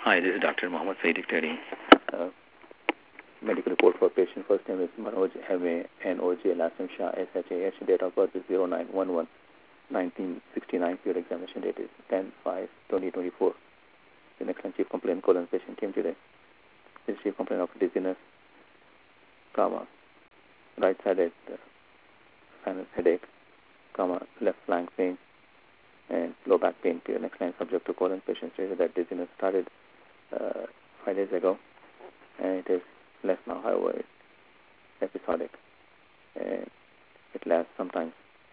Hi, this is Dr. Mohammed Saeed dictating. Medical report for patient. First name is Manoj M.A. N.O.J. Last name Shah S.H.A.H. Date of birth is 09/11/1969. Period examination date is 10/5/2024. The next one, chief complaint colon patient came today. His chief complaint of dizziness, right-sided sinus headache, left flank pain, and low back pain. Period. Next line, subject to colon patient stated that dizziness started 5 days ago, and it is less now. However, it's episodic, and it lasts sometimes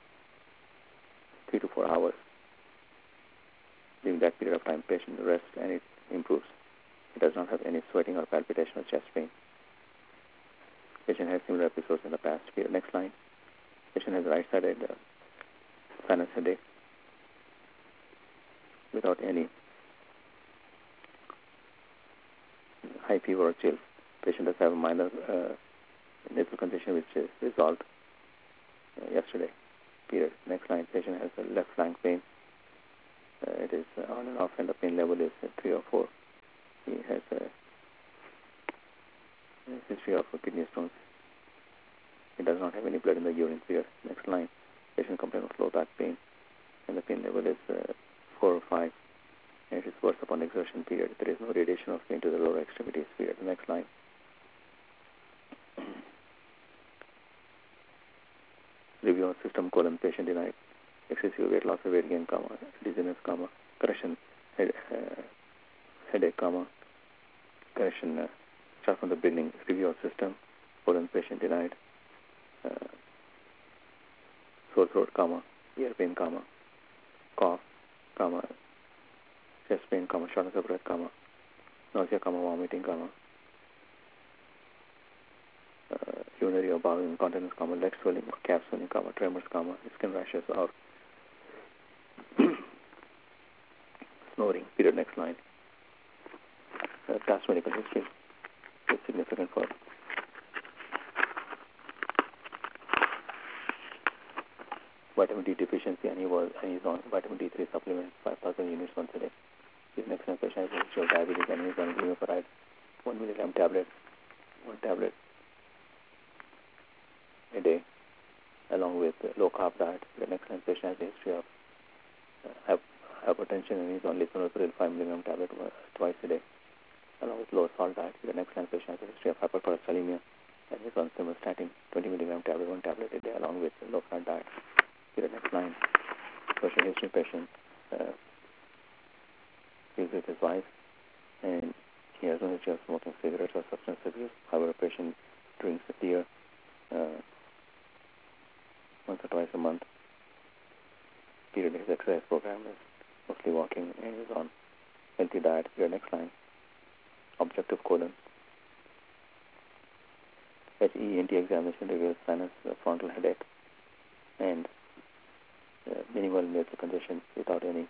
3 to 4 hours. During that period of time, patient rests and it improves. It does not have any sweating or palpitation or chest pain. Patient has similar episodes in the past. Period. Next line, patient has right-sided sinus headache without any high fever or chills. Patient does have a minor nasal congestion which is resolved yesterday. Period. Next line, patient has a left flank pain. It is on and off, and the pain level is 3 or 4. He has a history of kidney stones. He does not have any blood in the urine. Period. Next line, patient complains of low back pain, and the pain level is 4 or 5, and it is worse upon exertion. Period. There is no radiation of pain to the lower extremities. Period. Next line. Review of system colon patient denied excessive weight loss or weight gain, dizziness, correction, headache, correction, start from the beginning. Review of system colon patient denied sore throat, ear pain, cough, chest pain, shortness of breath, nausea, vomiting, urinary or bowel incontinence, leg swelling, calf swelling, tremors, skin rashes, or snoring. Period. Next line. Past medical history is significant for vitamin D deficiency, and he is on vitamin D3 supplements, 5,000 units once a day. His next patient has a history of diabetes, and he is on glimepiride, 1 milligram tablet, one tablet a day, along with low carb diet. The next patient has a history of hypertension, and he's on lisinopril 5 milligram tablet twice a day, along with low salt diet. The next patient has a history of hypercholesterolemia, and he's on simvastatin 20 milligram tablet, 1 tablet a day, along with low fat diet. The next line, social history patient lives with his wife, and he has no history of smoking cigarettes or substance abuse. However, patient drinks a beer once or twice a month. Period. His exercise program is mostly walking, and is on healthy diet. Your next line, objective colon. HENT examination reveals sinus frontal headache and minimal nasal congestion without any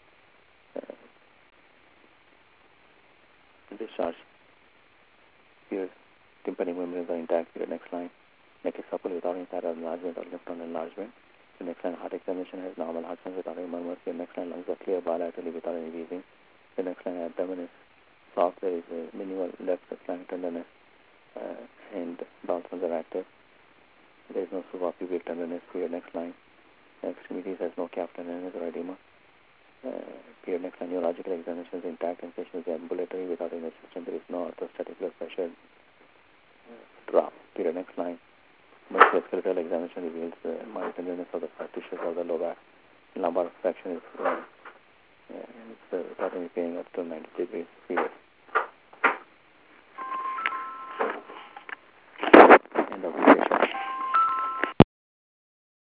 discharge. Here, tympanic membranes are intact. Your next line, neck is supple without any thyroid enlargement or lymph node enlargement. The next line, heart examination has normal heart sounds without any murmurs. The next line, lungs are clear bilaterally without any wheezing. The next line, abdomen is soft. There is a minimal left flank tenderness, and bowel sounds are active. There is no suprapubic tenderness. Period. Next line, extremities has no calf tenderness or edema. Period. Next line, neurological examination is intact, and patient is ambulatory without any assistance. There is no orthostatic blood pressure drop. Period. Next line, musculoskeletal examination reveals mild tenderness of the fat tissues of the low back. Lumbar flexion is without any pain up to 90 degrees. Period.